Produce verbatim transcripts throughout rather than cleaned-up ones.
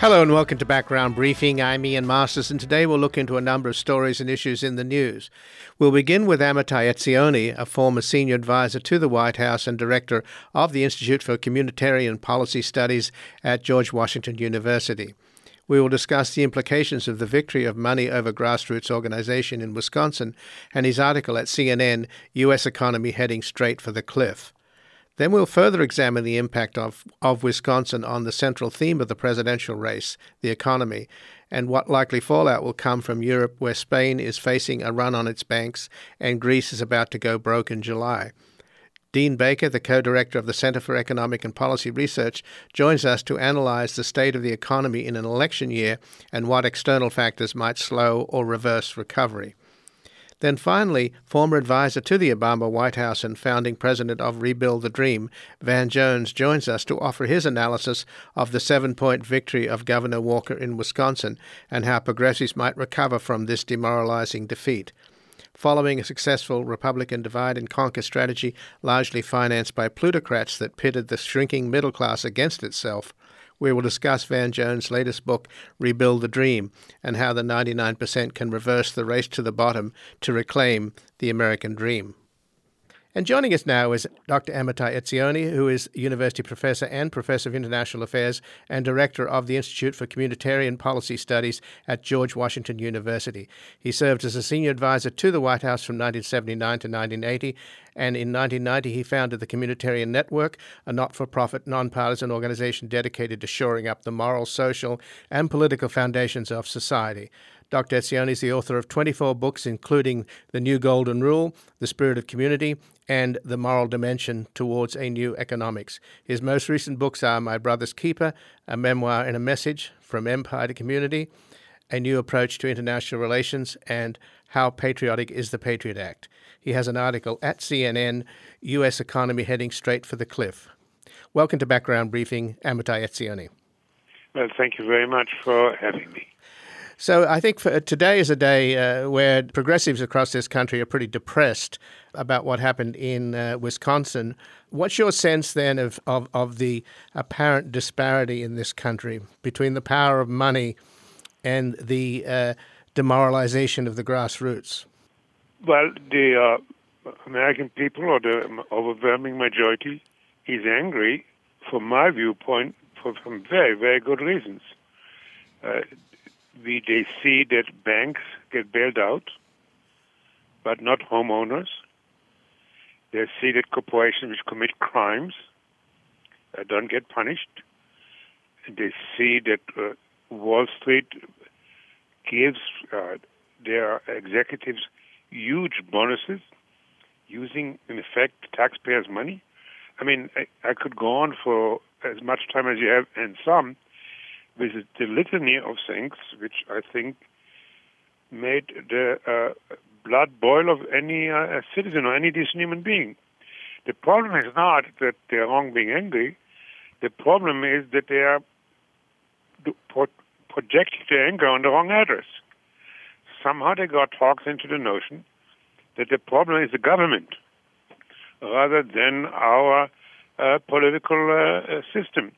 Hello and welcome to Background Briefing. I'm Ian Masters, and today we'll look into a number of stories and issues in the news. We'll begin with Amitai Etzioni, a former senior advisor to the White House and director of the Institute for Communitarian Policy Studies at George Washington University. We will discuss the implications of the victory of money over grassroots organization in Wisconsin and his article at C N N, U S Economy Heading Straight for the Cliff. Then we'll further examine the impact of, of Wisconsin on the central theme of the presidential race, the economy, and what likely fallout will come from Europe, where Spain is facing a run on its banks and Greece is about to go broke in July. Dean Baker, the co-director of the Center for Economic and Policy Research, joins us to analyze the state of the economy in an election year and what external factors might slow or reverse recovery. Then finally, former advisor to the Obama White House and founding president of Rebuild the Dream, Van Jones, joins us to offer his analysis of the seven-point victory of Governor Walker in Wisconsin and how progressives might recover from this demoralizing defeat. Following a successful Republican divide-and-conquer strategy largely financed by plutocrats that pitted the shrinking middle class against itself, we will discuss Van Jones' latest book, Rebuild the Dream, and how the ninety-nine percent can reverse the race to the bottom to reclaim the American dream. And joining us now is Doctor Amitai Etzioni, who is University Professor and Professor of International Affairs and Director of the Institute for Communitarian Policy Studies at George Washington University. He served as a senior advisor to the White House from nineteen seventy-nine to nineteen eighty, and in nineteen ninety he founded the Communitarian Network, a not-for-profit, nonpartisan organization dedicated to shoring up the moral, social, and political foundations of society. Doctor Etzioni is the author of twenty-four books, including The New Golden Rule, The Spirit of Community, and The Moral Dimension Towards a New Economics. His most recent books are My Brother's Keeper, A Memoir and a Message, From Empire to Community, A New Approach to International Relations, and How Patriotic is the Patriot Act. He has an article at C N N, U S Economy Heading Straight for the Cliff. Welcome to Background Briefing, Amitai Etzioni. Well, thank you very much for having me. So I think for, today is a day uh, where progressives across this country are pretty depressed about what happened in uh, Wisconsin. What's your sense then of, of, of the apparent disparity in this country between the power of money and the uh, demoralization of the grassroots? Well, the uh, American people, or the overwhelming majority, is angry, from my viewpoint, for some very, very good reasons. Uh, We, they see that banks get bailed out, but not homeowners. They see that corporations which commit crimes uh, don't get punished. And they see that uh, Wall Street gives uh, their executives huge bonuses using, in effect, taxpayers' money. I mean, I, I could go on for as much time as you have, and some, with the litany of things which I think made the uh, blood boil of any uh, citizen or any decent human being. The problem is not that they're wrong being angry. The problem is that they are projecting their anger on the wrong address. Somehow they got talked into the notion that the problem is the government rather than our uh, political uh, system.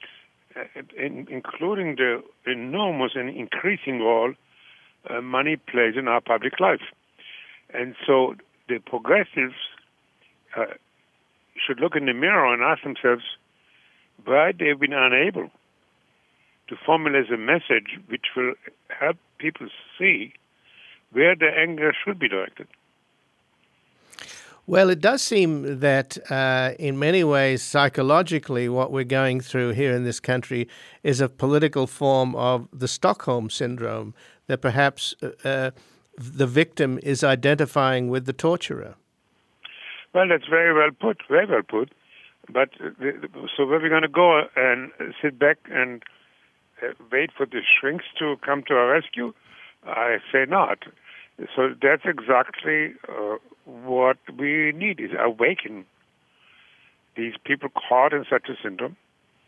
In, including the enormous and increasing role uh, money plays in our public life. And so the progressives uh, should look in the mirror and ask themselves why they've been unable to formulate a message which will help people see where the anger should be directed. Well, it does seem that uh, in many ways, psychologically, what we're going through here in this country is a political form of the Stockholm Syndrome, that perhaps uh, the victim is identifying with the torturer. Well, that's very well put, very well put. But the, so where are we going to go and sit back and uh, wait for the shrinks to come to our rescue? I say not. So that's exactly uh, what we need, is awaken these people caught in such a syndrome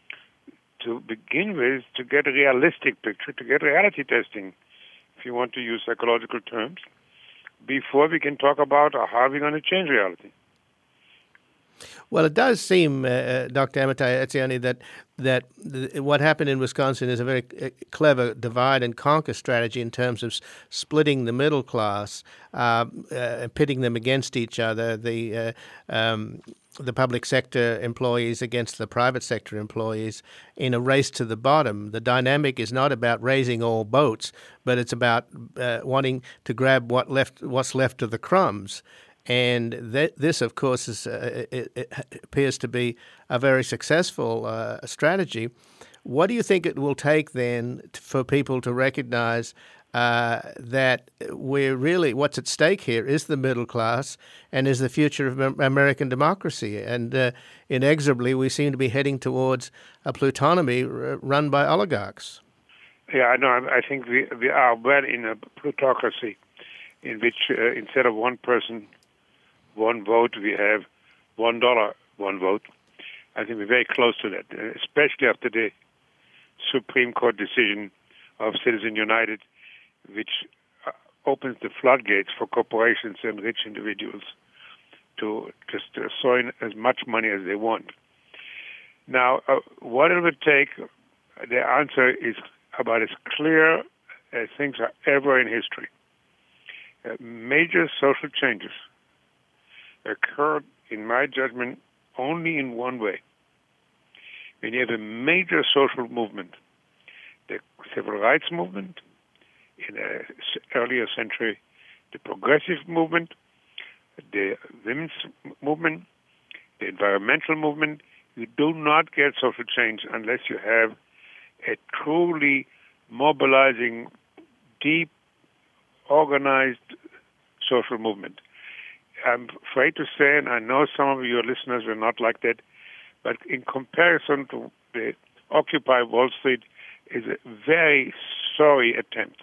to begin with, to get a realistic picture, to get reality testing, if you want to use psychological terms, before we can talk about how we're going to change reality. Well, it does seem, uh, Doctor Amitai Etzioni, that that the, what happened in Wisconsin is a very uh, clever divide and conquer strategy in terms of s- splitting the middle class, uh, uh, pitting them against each other. The uh, um, the public sector employees against the private sector employees in a race to the bottom. The dynamic is not about raising all boats, but it's about uh, wanting to grab what left, what's left of the crumbs. And th- this, of course, is, uh, it, it appears to be a very successful uh, strategy. What do you think it will take then t- for people to recognize uh, that we're really, what's at stake here is the middle class and is the future of Am- American democracy? And uh, inexorably, we seem to be heading towards a plutonomy r- run by oligarchs. Yeah, I know. I think we, we are well in a plutocracy in which uh, instead of one person, one vote, we have one dollar, one vote. I think we're very close to that, especially after the Supreme Court decision of Citizens United, which opens the floodgates for corporations and rich individuals to just uh, throw in as much money as they want. Now, uh, what it would take, the answer is about as clear as things are ever in history. Uh, major social changes occurred, in my judgment, only in one way. When you have a major social movement, the civil rights movement, in the earlier century, the progressive movement, the women's movement, the environmental movement, you do not get social change unless you have a truly mobilizing, deep, organized social movement. I'm afraid to say, and I know some of your listeners are not like that, but in comparison to the Occupy Wall Street is a very sorry attempt.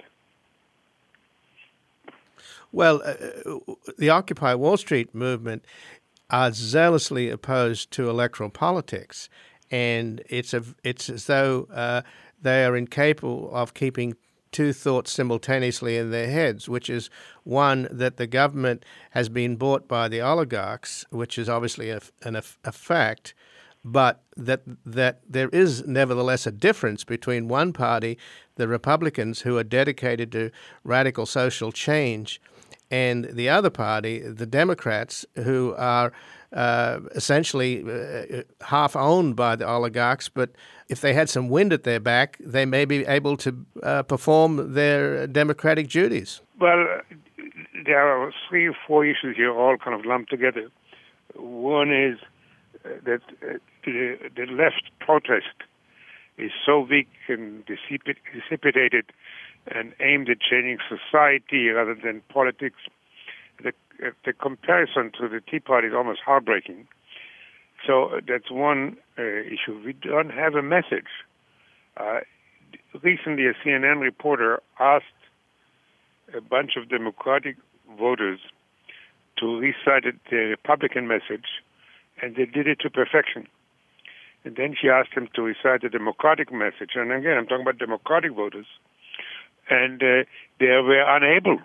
Well, uh, the Occupy Wall Street movement are zealously opposed to electoral politics, and it's a, it's as though uh, they are incapable of keeping two thoughts simultaneously in their heads, which is one, that the government has been bought by the oligarchs, which is obviously a, an, a fact, but that that there is nevertheless a difference between one party, the Republicans, who are dedicated to radical social change, and the other party, the Democrats, who are uh, essentially uh, half owned by the oligarchs, but if they had some wind at their back, they may be able to uh, perform their democratic duties. Well, there are three or four issues here all kind of lumped together. One is uh, that uh, the, the left protest is so weak and dissipate, dissipated and aimed at changing society rather than politics. The, uh, the comparison to the Tea Party is almost heartbreaking. So uh, that's one uh, issue. We don't have a message. Uh, recently, a C N N reporter asked a bunch of Democratic voters to recite the Republican message, and they did it to perfection. And then she asked them to recite the Democratic message. And again, I'm talking about Democratic voters. And uh, they were unable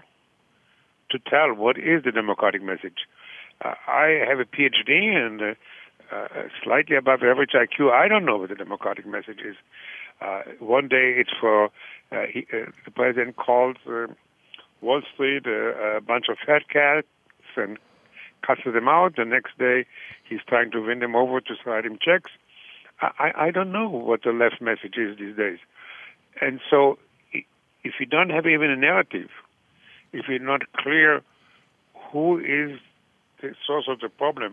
to tell what is the Democratic message. Uh, I have a P H D and uh, uh, slightly above average I Q. I don't know what the Democratic message is. Uh, one day it's for, uh, he, uh, the president calls uh, Wall Street uh, a bunch of fat cats and cuts them out. The next day he's trying to win them over to write him checks. I, I don't know what the left message is these days. And so if you don't have even a narrative, if you're not clear who is the source of the problem,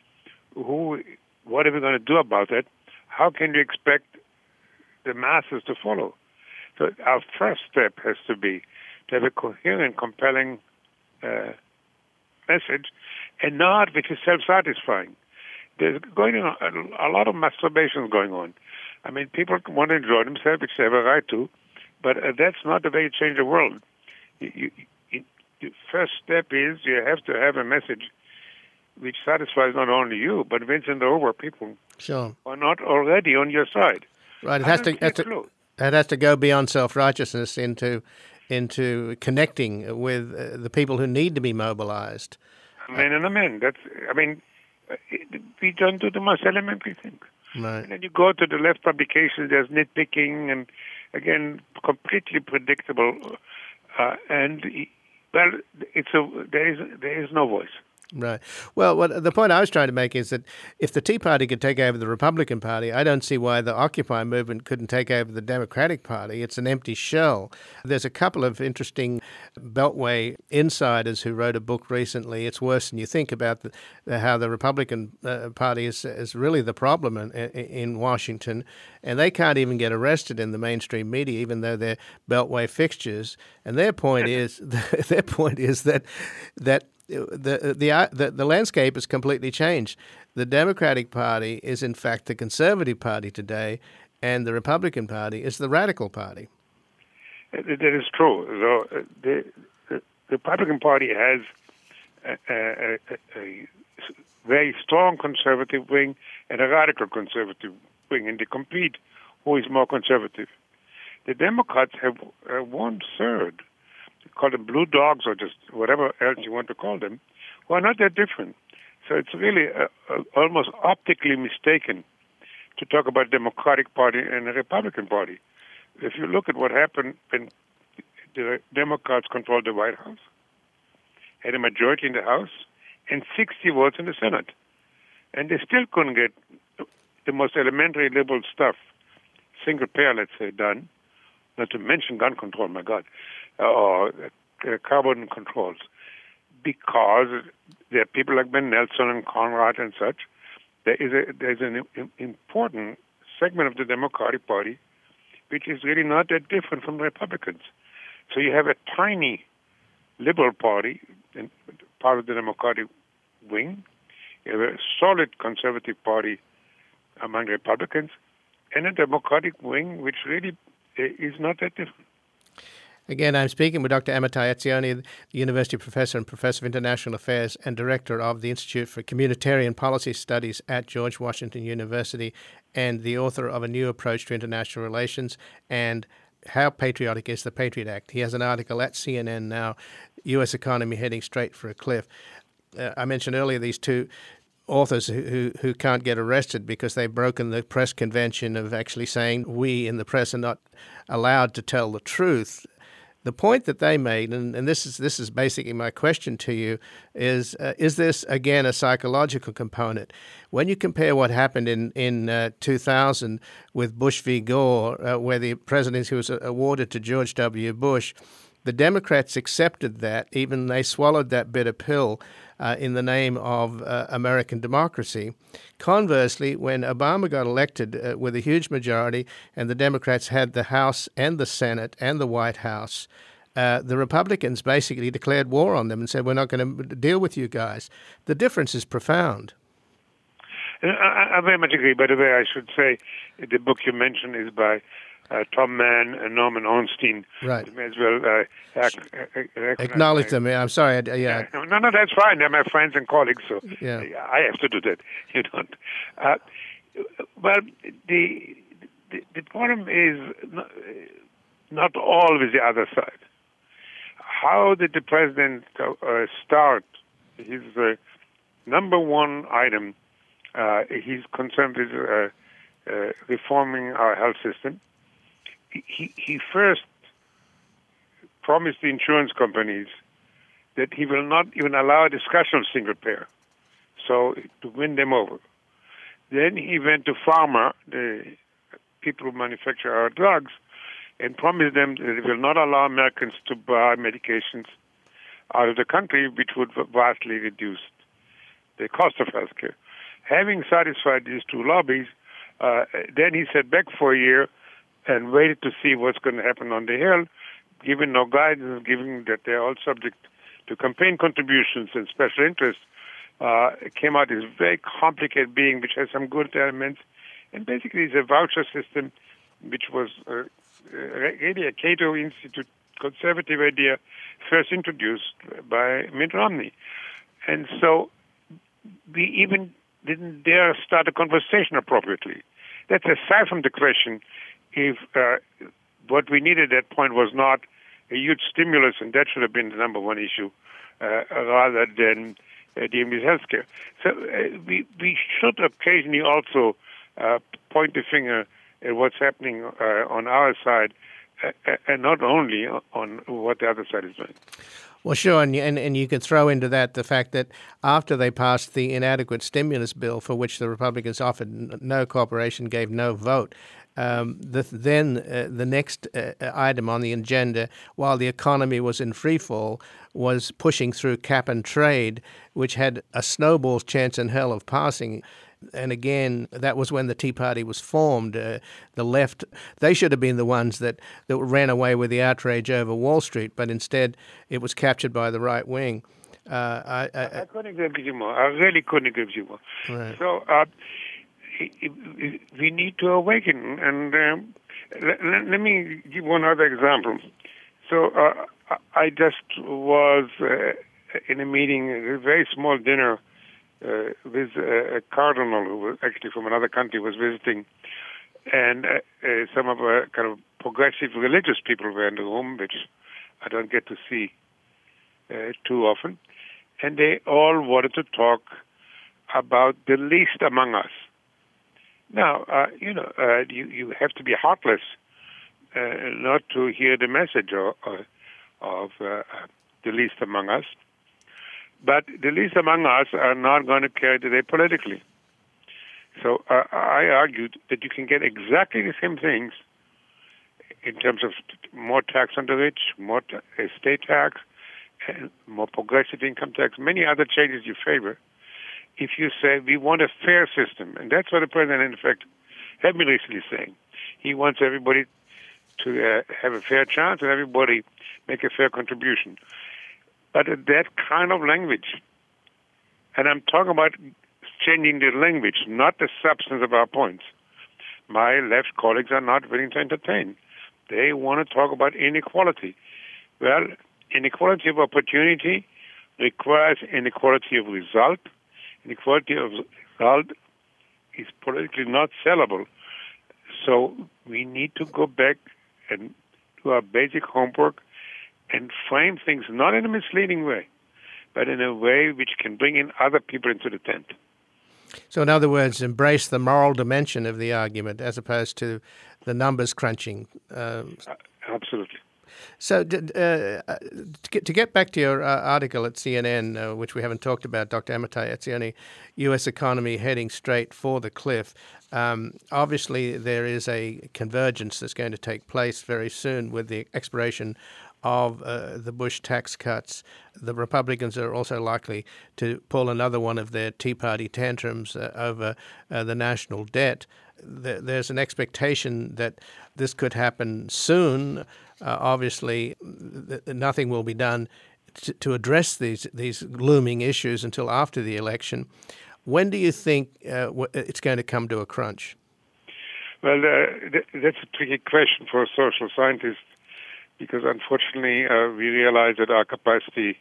who, what are we going to do about it, how can you expect the masses to follow? So our first step has to be to have a coherent, compelling uh, message, and not which is self-satisfying. There's going on a, a lot of masturbation going on. I mean, people want to enjoy themselves, which they have a right to, but uh, that's not the way you change the world. You, you, you, the first step is you have to have a message which satisfies not only you, but wins over people sure. who are not already on your side. Right. It has to, has to, it has to go beyond self-righteousness into into connecting with uh, the people who need to be mobilized. Amen and amen. That's, I mean, we don't do the most elementary things. Right. And then you go to the left publications, there's nitpicking and, again, completely predictable. Uh, and, well, it's a, there is there is no voice. Right. Well, what the point I was trying to make is that if the Tea Party could take over the Republican Party, I don't see why the Occupy movement couldn't take over the Democratic Party. It's an empty shell. There's a couple of interesting Beltway insiders who wrote a book recently, It's Worse Than You Think, about the, how the Republican uh, Party is, is really the problem in, in Washington, and they can't even get arrested in the mainstream media, even though they're Beltway fixtures. And their point is their point is that that The, the the the landscape has completely changed. The Democratic Party is, in fact, the conservative party today, and the Republican Party is the radical party. That is true. So the, the Republican Party has a, a, a very strong conservative wing and a radical conservative wing, and they compete who is more conservative. The Democrats have uh, one third. Call them blue dogs or just whatever else you want to call them, who are not that different. So it's really uh, uh, almost optically mistaken to talk about Democratic Party and the Republican Party. If you look at what happened when the Democrats controlled the White House, had a majority in the House, and sixty votes in the Senate, and they still couldn't get the most elementary liberal stuff, single payer, let's say, done, not to mention gun control, my God, or uh, carbon controls, because there are people like Ben Nelson and Conrad and such. There is a, there's an important segment of the Democratic Party which is really not that different from Republicans. So you have a tiny liberal party, part of the Democratic wing. You have a solid conservative party among Republicans, and a Democratic wing which really is not that different. Again, I'm speaking with Doctor Amitai Etzioni, the University Professor and Professor of International Affairs and Director of the Institute for Communitarian Policy Studies at George Washington University, and the author of A New Approach to International Relations and How Patriotic is the Patriot Act. He has an article at C N N now, U S Economy Heading Straight for a Cliff. Uh, I mentioned earlier these two authors who, who who can't get arrested because they've broken the press convention of actually saying we in the press are not allowed to tell the truth. The point that they made, and, and this is this is basically my question to you, is uh, is this again a psychological component? When you compare what happened in in uh, two thousand with Bush v. Gore, uh, where the presidency was awarded to George W. Bush, the Democrats accepted that, even they swallowed that bitter pill uh, in the name of uh, American democracy. Conversely, when Obama got elected uh, with a huge majority and the Democrats had the House and the Senate and the White House, uh, the Republicans basically declared war on them and said, we're not going to deal with you guys. The difference is profound. I, I very much agree. By the way, I should say the book you mentioned is by Uh, Tom Mann and Norman Ornstein. Right. You may as well uh, ac- ac- acknowledge them. Yeah, I'm sorry. I, yeah. No, no, no, that's fine. They're my friends and colleagues, so yeah. I have to do that. You don't. Uh, well, the, the the problem is not, not always the other side. How did the president uh, start his uh, number one item? Uh, he's concerned with uh, uh, reforming our health system. He, he first promised the insurance companies that he will not even allow a discussion of single payer, so to win them over. Then he went to pharma, the people who manufacture our drugs, and promised them that he will not allow Americans to buy medications out of the country, which would vastly reduce the cost of healthcare. Having satisfied these two lobbies, uh, then he sat back for a year and waited to see what's going to happen on the Hill, given no guidance, given that they're all subject to campaign contributions and special interests. Uh, it came out as a very complicated being, which has some good elements, and basically it's a voucher system, which was uh, really a Cato Institute conservative idea first introduced by Mitt Romney. And so we even didn't dare start a conversation appropriately. That's aside from the question if uh, what we needed at that point was not a huge stimulus, and that should have been the number one issue, uh, rather than uh, deemed as healthcare. So uh, we we should occasionally also uh, point the finger at what's happening uh, on our side, uh, and not only on what the other side is doing. Well, sure, and, and and you could throw into that the fact that after they passed the inadequate stimulus bill, for which the Republicans offered no cooperation, gave no vote, um, the, then uh, the next uh, item on the agenda, while the economy was in free fall, was pushing through cap and trade, which had a snowball's chance in hell of passing. And again, that was when the Tea Party was formed. Uh, the left, they should have been the ones that, that ran away with the outrage over Wall Street, but instead it was captured by the right wing. Uh, I, I, I couldn't agree with you more. I really couldn't agree with you more. Right. So uh, we need to awaken. And um, let, let me give one other example. So uh, I just was uh, in a meeting, a very small dinner, Uh, with uh, a cardinal who was actually from another country was visiting, and uh, uh, some of our kind of progressive religious people were in the room, which I don't get to see uh, too often, and they all wanted to talk about the least among us. Now, uh, you know, uh, you you have to be heartless uh, not to hear the message of, of uh, the least among us. But the least among us are not going to carry the day politically. So uh, I argued that you can get exactly the same things in terms of more tax on the rich, more t- estate tax, and more progressive income tax, many other changes you favor, if you say we want a fair system. And that's what the president, in fact, had been recently saying. He wants everybody to uh, have a fair chance and everybody make a fair contribution. But that kind of language, and I'm talking about changing the language, not the substance of our points. My left colleagues are not willing to entertain. They want to talk about inequality. Well, inequality of opportunity requires inequality of result. Inequality of result is politically not sellable. So we need to go back and do our basic homework and frame things not in a misleading way, but in a way which can bring in other people into the tent. So in other words, embrace the moral dimension of the argument as opposed to the numbers crunching. Uh, uh, absolutely. So uh, to, get, to get back to your uh, article at C N N, uh, which we haven't talked about, Doctor Amitai Etzioni, U S economy heading straight for the cliff. Um, obviously, there is a convergence that's going to take place very soon with the expiration of uh, the Bush tax cuts. The Republicans are also likely to pull another one of their Tea Party tantrums uh, over uh, the national debt. There's an expectation that this could happen soon. Uh, obviously, th- nothing will be done to, to address these these looming issues until after the election. When do you think uh, it's going to come to a crunch? Well, uh, th- that's a tricky question for a social scientist, because unfortunately uh, we realize that our capacity,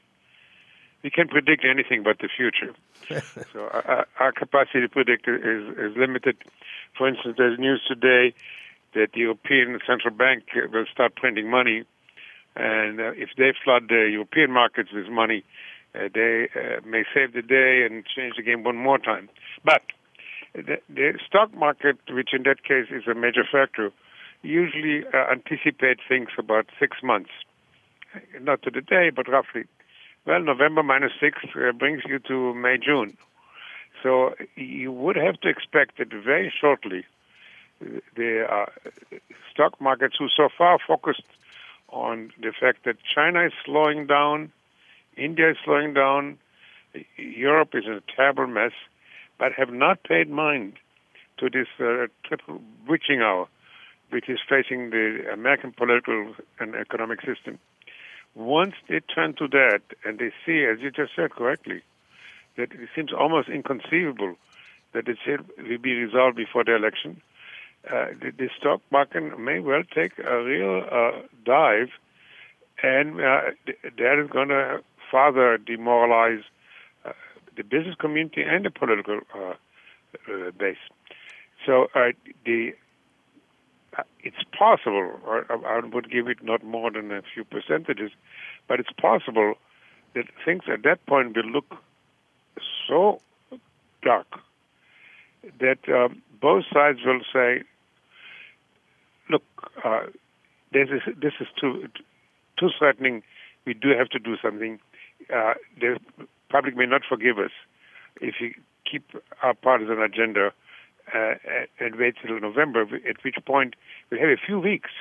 we can predict anything but the future. So our, our capacity to predict is, is limited. For instance, there's news today that the European Central Bank will start printing money, and uh, if they flood the European markets with money, uh, they uh, may save the day and change the game one more time. But the, the stock market, which in that case is a major factor, usually uh, anticipate things about six months. Not to the day, but roughly. Well, November minus six uh, brings you to May, June. So you would have to expect that very shortly the uh, stock markets, who so far focused on the fact that China is slowing down, India is slowing down, Europe is in a terrible mess, but have not paid mind to this uh, triple witching hour, which is facing the American political and economic system. Once they turn to that and they see, as you just said correctly, that it seems almost inconceivable that it will be resolved before the election, uh, the, the stock market may well take a real uh, dive, and uh, that is going to further demoralize uh, the business community and the political uh, uh, base. So uh, the uh, it's possible, or I would give it not more than a few percentages, but it's possible that things at that point will look so dark that um, both sides will say, look, uh, this is this is too too threatening. We do have to do something. Uh, the public may not forgive us if we keep our partisan agenda uh, and wait till November, at which point we'll have a few weeks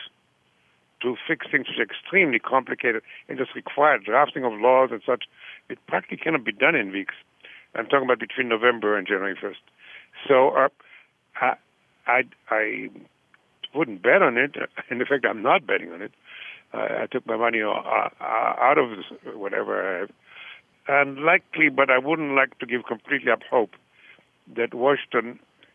to fix things which are extremely complicated and just require drafting of laws and such. It practically cannot be done in weeks. I'm talking about between November and January first. So uh, I, I, I wouldn't bet on it. In fact, I'm not betting on it. Uh, I took my money uh, uh, out of this, whatever I have. Unlikely, but I wouldn't like to give completely up hope that Washington,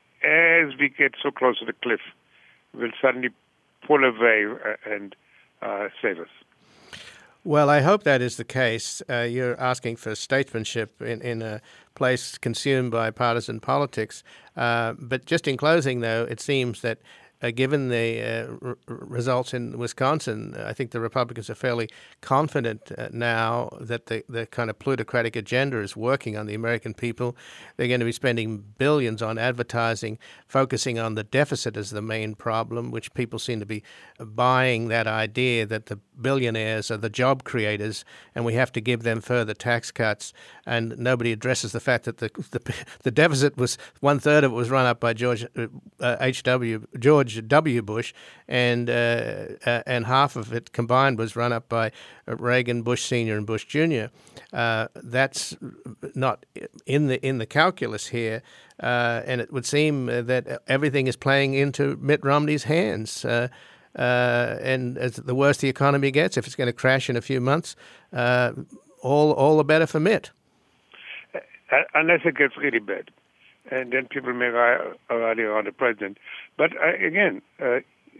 as we get so close to the cliff, will suddenly pull away and uh, save us. Well, I hope that is the case. Uh, you're asking for statesmanship in, in a place consumed by partisan politics. Uh, but just in closing, though, it seems that uh, given the uh, r- results in Wisconsin, I think the Republicans are fairly confident uh, now that the, the kind of plutocratic agenda is working on the American people. They're going to be spending billions on advertising, focusing on the deficit as the main problem, which people seem to be buying that idea that the billionaires are the job creators and we have to give them further tax cuts. And nobody addresses the fact that the the, the deficit was one third of it was run up by George uh, H W George W. Bush, and uh, uh, and half of it combined was run up by Reagan, Bush Senior, and Bush Junior Uh, that's not in the in the calculus here, uh, and it would seem that everything is playing into Mitt Romney's hands. Uh, Uh, and as the worse the economy gets, if it's going to crash in a few months, uh, all all the better for Mitt. Uh, unless it gets really bad, and then people may rally around the president. But uh, again, uh,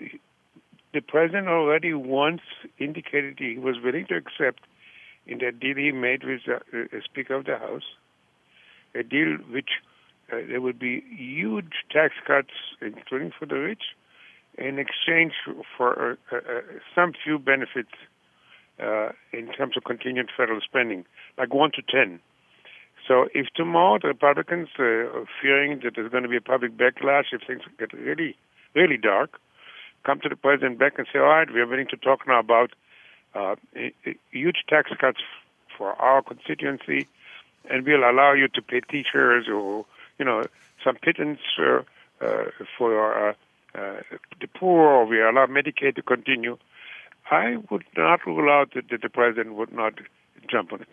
the president already once indicated he was willing to accept in that deal he made with the uh, Speaker of the House, a deal which uh, there would be huge tax cuts, including for the rich, in exchange for uh, uh, some few benefits uh, in terms of continued federal spending, like one to ten. So if tomorrow the Republicans uh, are fearing that there's going to be a public backlash, if things get really, really dark, come to the president back and say, all right, we are willing to talk now about uh, huge tax cuts for our constituency, and we'll allow you to pay teachers or, you know, some pittance uh, uh, for uh, Uh, the poor, or we allow Medicaid to continue, I would not rule out that, that the president would not jump on it.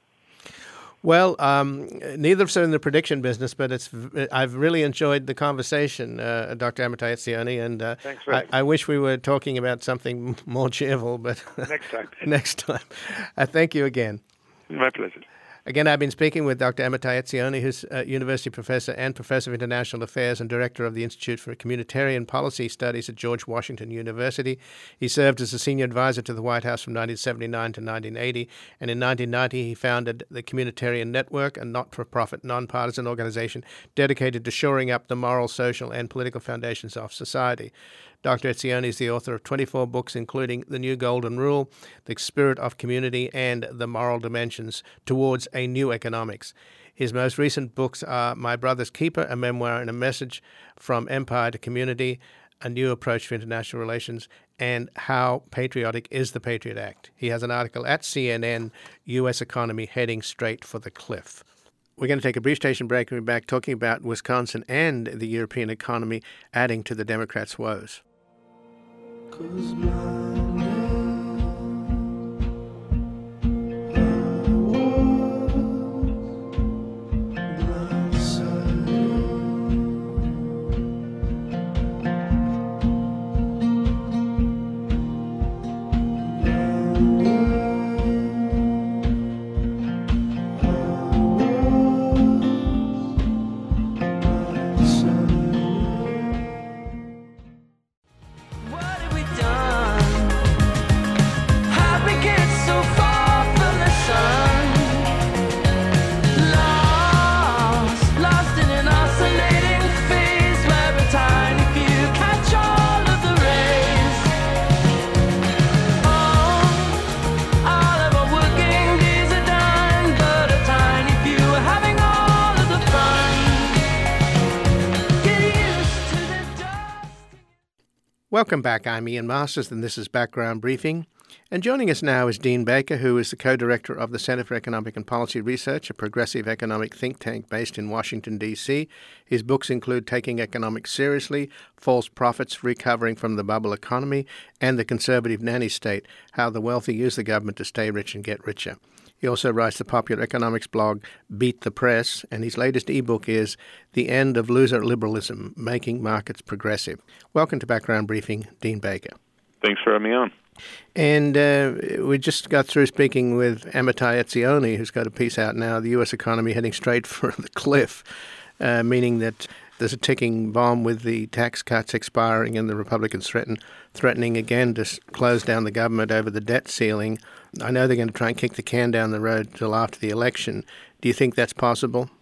Well, um, neither of us are in the prediction business, but it's I've really enjoyed the conversation, uh, Doctor Amitai Etzioni, and uh, Thanks I, I wish we were talking about something more cheerful, but next time. next time. Uh, thank you again. My pleasure. Again, I've been speaking with Doctor Amitai Etzioni, who's a university professor and professor of international affairs and director of the Institute for Communitarian Policy Studies at George Washington University. He served as a senior advisor to the White House from nineteen seventy-nine to nineteen eighty, and in nineteen ninety he founded the Communitarian Network, a not-for-profit, nonpartisan organization dedicated to shoring up the moral, social, and political foundations of society. Doctor Etzioni is the author of twenty-four books, including The New Golden Rule, The Spirit of Community, and The Moral Dimensions Towards a New Economics. His most recent books are My Brother's Keeper, a memoir and a message from empire to community, A New Approach to International Relations, and How Patriotic is the Patriot Act. He has an article at C N N, U S Economy Heading Straight for the Cliff. We're going to take a brief station break and we'll be back talking about Wisconsin and the European economy adding to the Democrats' woes. 'Cause my What have we done? Welcome back. I'm Ian Masters, and this is Background Briefing. And joining us now is Dean Baker, who is the co-director of the Center for Economic and Policy Research, a progressive economic think tank based in Washington, D C. His books include Taking Economics Seriously, False Prophets, Recovering from the Bubble Economy, and The Conservative Nanny State, How the Wealthy Use the Government to Stay Rich and Get Richer. He also writes the popular economics blog Beat the Press, and his latest ebook is The End of Loser Liberalism, Making Markets Progressive. Welcome to Background Briefing, Dean Baker. Thanks for having me on. And uh, we just got through speaking with Amitai Etzioni, who's got a piece out now, The U S Economy Heading Straight for the Cliff, uh, meaning that there's a ticking bomb with the tax cuts expiring and the Republicans threaten, threatening again to close down the government over the debt ceiling. I know they're going to try and kick the can down the road till after the election. Do you think that's possible?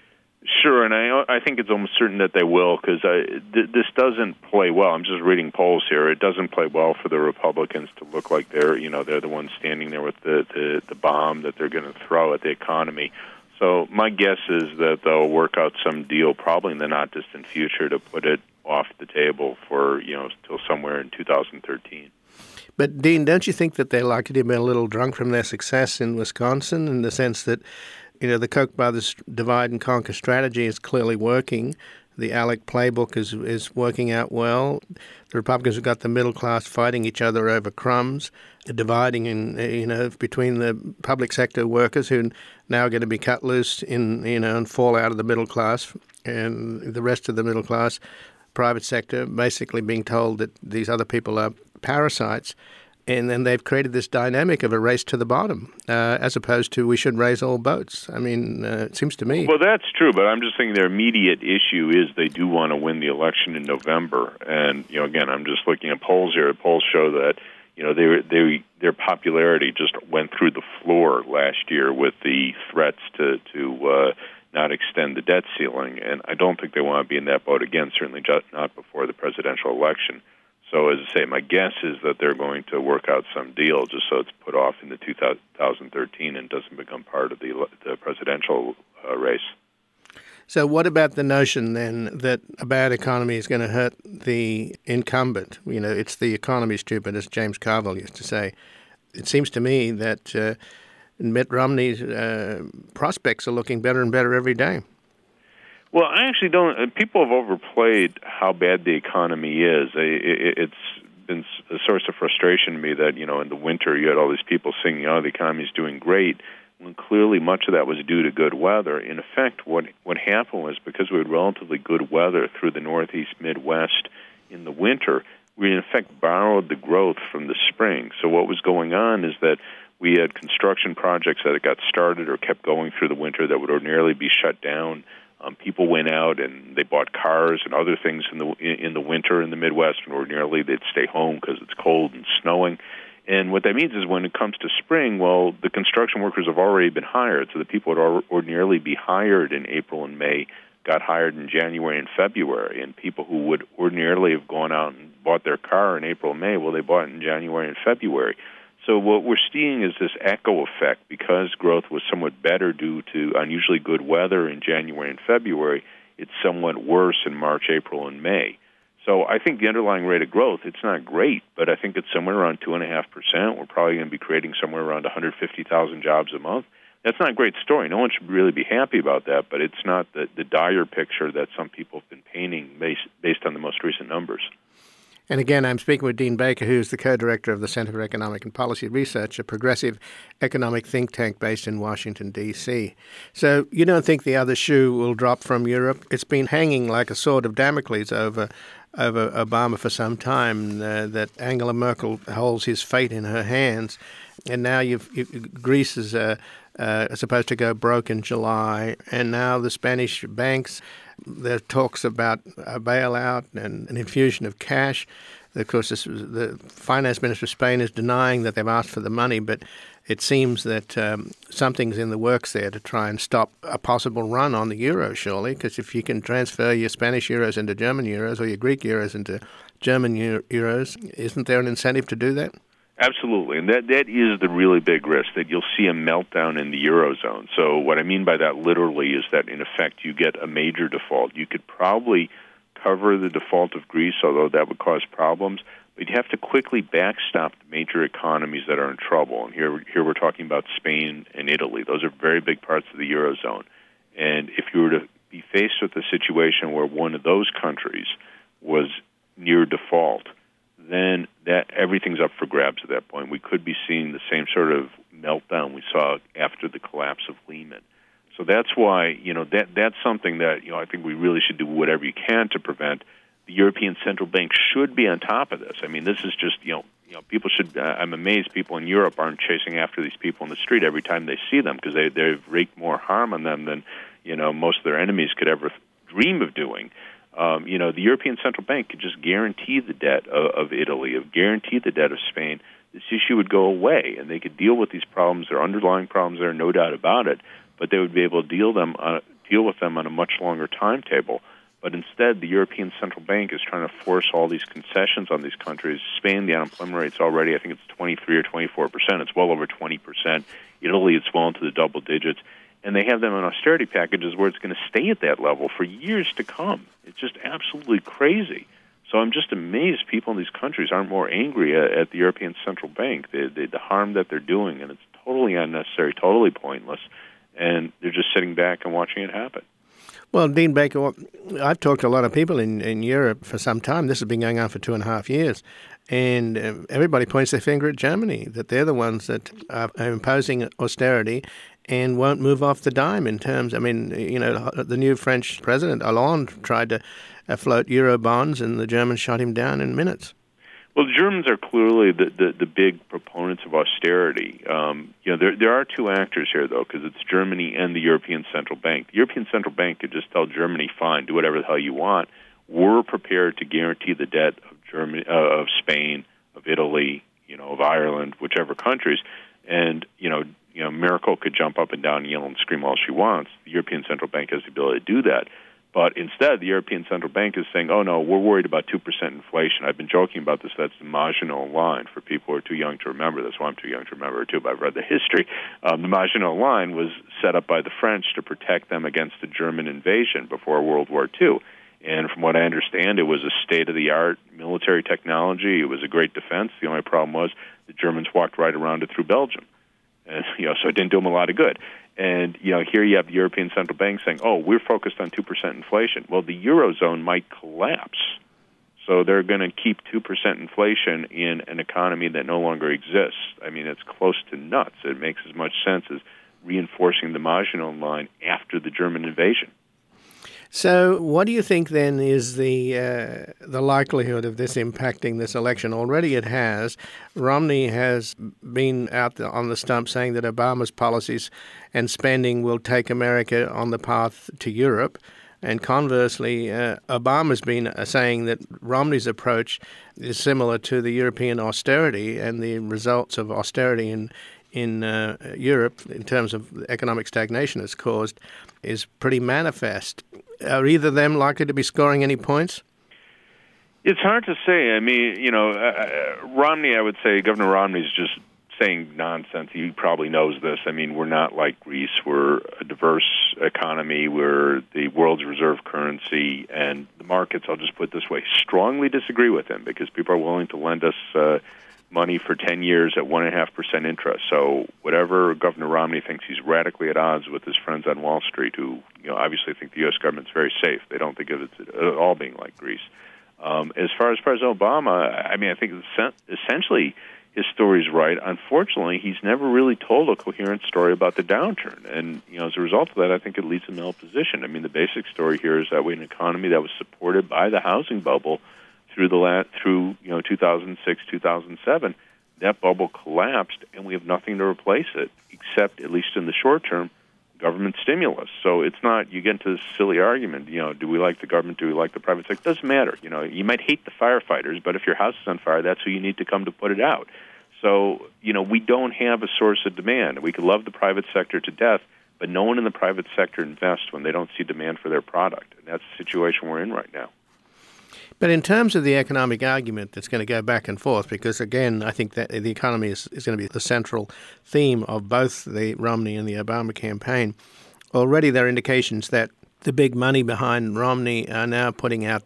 Sure, and I I think it's almost certain that they will, because th- this doesn't play well. I'm just reading polls here. It doesn't play well for the Republicans to look like they're you know they're the ones standing there with the the, the bomb that they're going to throw at the economy. So my guess is that they'll work out some deal, probably in the not distant future, to put it off the table for you know till somewhere in two thousand thirteen. But Dean, don't you think that they're likely to be a little drunk from their success in Wisconsin, in the sense that You know, the Koch brothers divide and conquer strategy is clearly working. The ALEC playbook is is working out well. The Republicans have got the middle class fighting each other over crumbs, dividing in you know between the public sector workers who now are going to be cut loose in you know and fall out of the middle class, and the rest of the middle class, private sector, basically being told that these other people are parasites. And then they've created this dynamic of a race to the bottom, uh, as opposed to we should raise all boats. I mean, uh, it seems to me. Well, that's true, but I'm just thinking their immediate issue is they do want to win the election in November. And, you know, again, I'm just looking at polls here. Polls show that, you know, they, they, their popularity just went through the floor last year with the threats to, to uh, not extend the debt ceiling. And I don't think they want to be in that boat again, certainly just not before the presidential election. So, as I say, my guess is that they're going to work out some deal just so it's put off into two thousand thirteen and doesn't become part of the, the presidential uh, race. So what about the notion, then, that a bad economy is going to hurt the incumbent? You know, it's the economy, stupid, as James Carville used to say. It seems to me that uh, Mitt Romney's uh, prospects are looking better and better every day. Well, I actually don't. People have overplayed how bad the economy is. It's been a source of frustration to me that, you know, in the winter you had all these people singing, oh, the economy's doing great, when clearly much of that was due to good weather. In effect, what, what happened was because we had relatively good weather through the Northeast, Midwest in the winter, we in effect borrowed the growth from the spring. So what was going on is that we had construction projects that had got started or kept going through the winter that would ordinarily be shut down. Um, people went out and they bought cars and other things in the in the winter in the Midwest, and ordinarily they'd stay home because it's cold and snowing. And what that means is when it comes to spring, well, the construction workers have already been hired, so the people would ordinarily be hired in April and May got hired in January and February, and people who would ordinarily have gone out and bought their car in April and May, well, they bought it in January and February. So what we're seeing is this echo effect. Because growth was somewhat better due to unusually good weather in January and February, it's somewhat worse in March, April, and May. So I think the underlying rate of growth, it's not great, but I think it's somewhere around two point five percent. We're probably going to be creating somewhere around one hundred fifty thousand jobs a month. That's not a great story. No one should really be happy about that, but it's not the, the dire picture that some people have been painting based, based on the most recent numbers. And again, I'm speaking with Dean Baker, who is the co-director of the Center for Economic and Policy Research, a progressive economic think tank based in Washington, D C. So you don't think the other shoe will drop from Europe? It's been hanging like a sword of Damocles over over Obama for some time, uh, that Angela Merkel holds his fate in her hands. And now you've, you've, Greece is uh, uh, supposed to go broke in July. And now the Spanish banks, there are talks about a bailout and an infusion of cash. Of course, this, the finance minister of Spain is denying that they've asked for the money, but it seems that um, something's in the works there to try and stop a possible run on the euro, surely, because if you can transfer your Spanish euros into German euros or your Greek euros into German euros, isn't there an incentive to do that? Absolutely, and that, that is the really big risk, that you'll see a meltdown in the Eurozone. So what I mean by that literally is that, in effect, you get a major default. You could probably cover the default of Greece, although that would cause problems. But you'd have to quickly backstop the major economies that are in trouble. And here, here we're talking about Spain and Italy. Those are very big parts of the Eurozone. And if you were to be faced with a situation where one of those countries was near default, then that everything's up for grabs at that point. We could be seeing the same sort of meltdown we saw after the collapse of Lehman. So that's why, you know, that that's something that, you know, I think we really should do whatever you can to prevent. The European Central Bank should be on top of this. I mean, this is just, you know, you know, people should, uh, I'm amazed people in Europe aren't chasing after these people in the street every time they see them, because they, they've wreaked more harm on them than, you know, most of their enemies could ever dream of doing. Um, you know, the European Central Bank could just guarantee the debt of, of Italy, of guarantee the debt of Spain. This issue would go away, and they could deal with these problems. There are underlying problems there, no doubt about it, but they would be able to deal them uh, deal with them on a much longer timetable. But instead, the European Central Bank is trying to force all these concessions on these countries. Spain, the unemployment rate's already, I think it's twenty-three or twenty-four percent. It's well over twenty percent. Italy, it's well into the double digits. And they have them in austerity packages where it's going to stay at that level for years to come. It's just absolutely crazy. So I'm just amazed people in these countries aren't more angry at, at the European Central Bank, the, the, the harm that they're doing, and it's totally unnecessary, totally pointless, and they're just sitting back and watching it happen. Well, Dean Baker, I've talked to a lot of people in, in Europe for some time. This has been going on for two and a half years. And uh, everybody points their finger at Germany, that they're the ones that are imposing austerity and won't move off the dime in terms, I mean, you know, the new French president, Hollande, tried to float Euro bonds, and the Germans shot him down in minutes. Well, the Germans are clearly the, the, the big proponents of austerity. Um, you know, there there are two actors here, though, because it's Germany and the European Central Bank. The European Central Bank could just tell Germany, fine, do whatever the hell you want. We're prepared to guarantee the debt of Germany, uh, of Spain, of Italy, you know, of Ireland, whichever countries. And, you know, you know, Merkel could jump up and down and yell and scream all she wants. The European Central Bank has the ability to do that. But instead, the European Central Bank is saying, oh, no, we're worried about two percent inflation. I've been joking about this. That's the Maginot Line for people who are too young to remember this. Well, I'm too young to remember it, too, but I've read the history. Um, the Maginot Line was set up by the French to protect them against the German invasion before World War Two. And from what I understand, it was a state-of-the-art military technology. It was a great defense. The only problem was the Germans walked right around it through Belgium. And, you know, so it didn't do them a lot of good. And, you know, here you have the European Central Bank saying, oh, we're focused on two percent inflation. Well, the Eurozone might collapse. So they're going to keep two percent inflation in an economy that no longer exists. I mean, it's close to nuts. It makes as much sense as reinforcing the Maginot Line after the German invasion. So what do you think then is the uh, the likelihood of this impacting this election? Already it has. Romney has been out the, on the stump saying that Obama's policies and spending will take America on the path to Europe. And conversely, uh, Obama's been uh, saying that Romney's approach is similar to the European austerity, and the results of austerity in in uh, Europe in terms of economic stagnation it's caused is pretty manifest. Are either of them likely to be scoring any points? It's hard to say. I mean, you know, uh, Romney, I would say, Governor Romney's just saying nonsense. He probably knows this. I mean, we're not like Greece. We're a diverse economy. We're the world's reserve currency. And the markets, I'll just put it this way, strongly disagree with him because people are willing to lend us uh, money for ten years at one point five percent interest. So whatever Governor Romney thinks, he's radically at odds with his friends on Wall Street who, you know, obviously think the U S government's very safe. They don't think of it at all being like Greece. Um, as far as President Obama, I mean, I think essentially his story's right. Unfortunately, he's never really told a coherent story about the downturn. And, you know, as a result of that, I think it leaves him in a position. I mean, the basic story here is that we had an economy that was supported by the housing bubble through the la- through you know two thousand six, two thousand seven. That bubble collapsed, and we have nothing to replace it, except, at least in the short term, government stimulus. So it's not, you get into this silly argument, you know, do we like the government, do we like the private sector? It doesn't matter. You know, you might hate the firefighters, but if your house is on fire, that's who you need to come to put it out. So, you know, we don't have a source of demand. We could love the private sector to death, but no one in the private sector invests when they don't see demand for their product. And that's the situation we're in right now. But in terms of the economic argument that's going to go back and forth, because, again, I think that the economy is, is going to be the central theme of both the Romney and the Obama campaign, already there are indications that the big money behind Romney are now putting out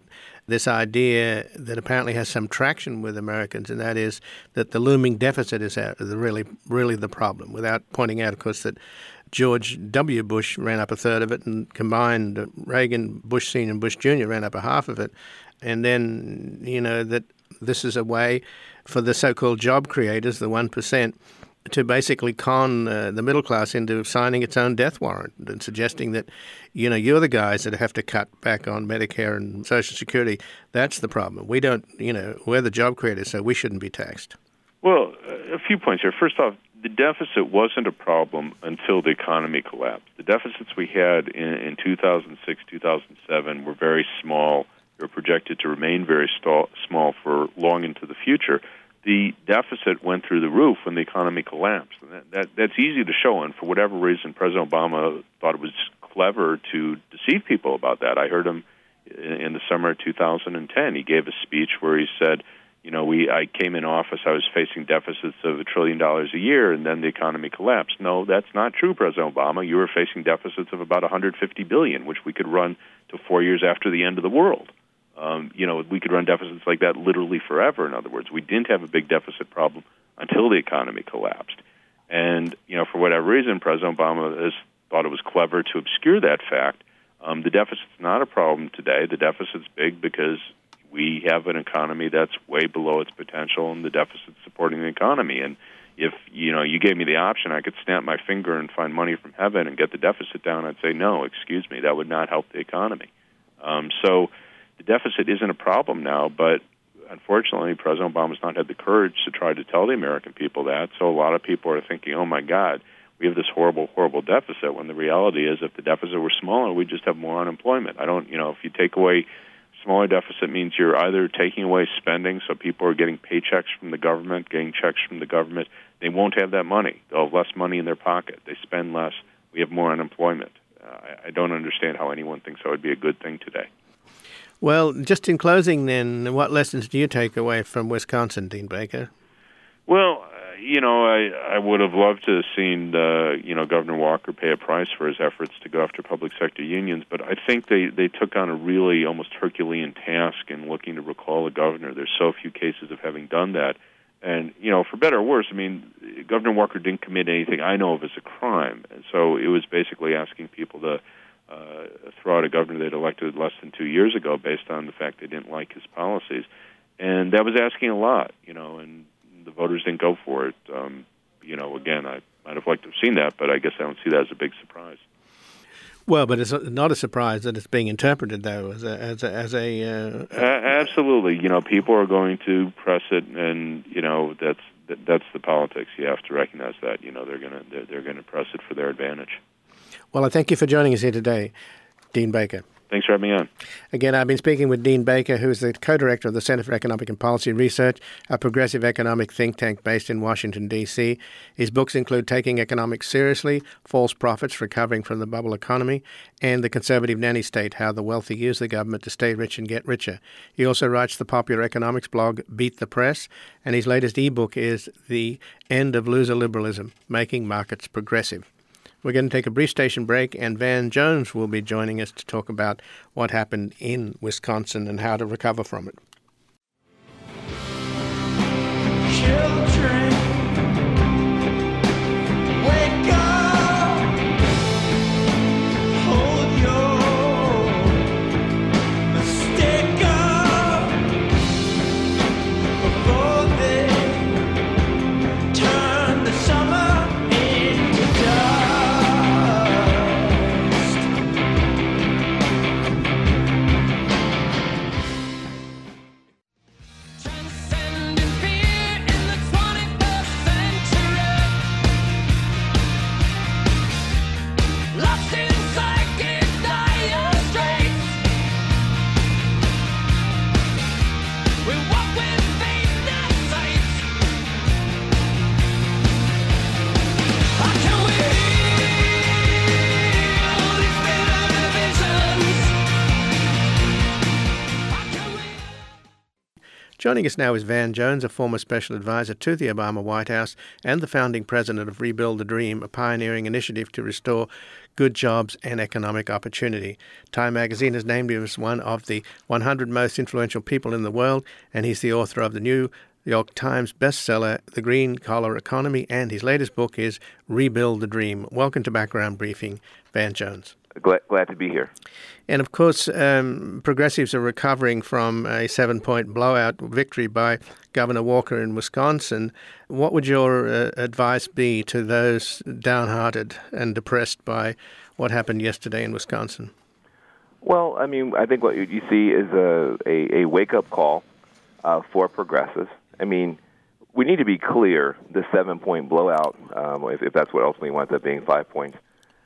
this idea that apparently has some traction with Americans, and that is that the looming deficit is out, the really, really the problem, without pointing out, of course, that George W. Bush ran up a third of it, and combined Reagan, Bush Senior and Bush Junior ran up a half of it. And then, you know, that this is a way for the so-called job creators, the one percent, to basically con uh, the middle class into signing its own death warrant and suggesting that, you know, you're the guys that have to cut back on Medicare and Social Security. That's the problem. We don't, you know, we're the job creators, so we shouldn't be taxed. Well, a few points here. First off, the deficit wasn't a problem until the economy collapsed. The deficits we had in, in two thousand six, two thousand seven were very small. They were projected to remain very stall, small for long into the future. The deficit went through the roof when the economy collapsed. And that, that, that's easy to show, and for whatever reason, President Obama thought it was clever to deceive people about that. I heard him in the summer of two thousand ten. He gave a speech where he said, you know, we I came in office, I was facing deficits of a trillion dollars a year, and then the economy collapsed. No, that's not true, President Obama. You were facing deficits of about one hundred fifty billion dollars, which we could run to four years after the end of the world. Um, you know, we could run deficits like that literally forever. In other words, we didn't have a big deficit problem until the economy collapsed. And, you know, for whatever reason, President Obama has thought it was clever to obscure that fact. Um, the deficit's not a problem today. The deficit's big because we have an economy that's way below its potential, and the deficit's supporting the economy. And if, you know, you gave me the option, I could snap my finger and find money from heaven and get the deficit down. I'd say, no, excuse me, that would not help the economy. Um, so the deficit isn't a problem now, but unfortunately, President Obama's not had the courage to try to tell the American people that. So a lot of people are thinking, oh, my God, we have this horrible, horrible deficit, when the reality is if the deficit were smaller, we'd just have more unemployment. I don't, you know, if you take away smaller deficit means you're either taking away spending, so people are getting paychecks from the government, getting checks from the government. They won't have that money. They'll have less money in their pocket. They spend less. We have more unemployment. Uh, I, I don't understand how anyone thinks that would be a good thing today. Well, just in closing then, what lessons do you take away from Wisconsin, Dean Baker? Well, uh, you know, I, I would have loved to have seen, uh, you know, Governor Walker pay a price for his efforts to go after public sector unions, but I think they, they took on a really almost Herculean task in looking to recall a governor. There's so few cases of having done that. And, you know, for better or worse, I mean, Governor Walker didn't commit anything I know of as a crime. And so it was basically asking people to uh, throw out a governor they'd elected less than two years ago based on the fact they didn't like his policies. And that was asking a lot, you know, and the voters didn't go for it. Um, you know, again, I might have liked to have seen that, but I guess I don't see that as a big surprise. Well, but it's not a surprise that it's being interpreted, though, as a as a, as a, uh, uh, absolutely. You know, people are going to press it, and you know that's that's the politics. You have to recognize that. You know, they're gonna they're, they're gonna press it for their advantage. Well, I thank you for joining us here today, Dean Baker. Thanks for having me on. Again, I've been speaking with Dean Baker, who is the co-director of the Center for Economic and Policy Research, a progressive economic think tank based in Washington, D C His books include Taking Economics Seriously, False Prophets, Recovering from the Bubble Economy, and The Conservative Nanny State, How the Wealthy Use the Government to Stay Rich and Get Richer. He also writes the popular economics blog Beat the Press, and his latest ebook is The End of Loser Liberalism, Making Markets Progressive. We're going to take a brief station break, and Van Jones will be joining us to talk about what happened in Wisconsin and how to recover from it. Children, wake up, hold your mistake up before they turn the summer into dust. Joining us now is Van Jones, a former special advisor to the Obama White House and the founding president of Rebuild the Dream, a pioneering initiative to restore good jobs and economic opportunity. Time magazine has named him as one of the one hundred most influential people in the world, and he's the author of the New York Times bestseller, The Green Collar Economy, and his latest book is Rebuild the Dream. Welcome to Background Briefing, Van Jones. Glad, glad to be here. And of course, um, progressives are recovering from a seven-point blowout victory by Governor Walker in Wisconsin. What would your uh, advice be to those downhearted and depressed by what happened yesterday in Wisconsin? Well, I mean, I think what you see is a, a, a wake-up call uh, for progressives. I mean, we need to be clear, the seven-point blowout, um, if, if that's what ultimately winds up being five points,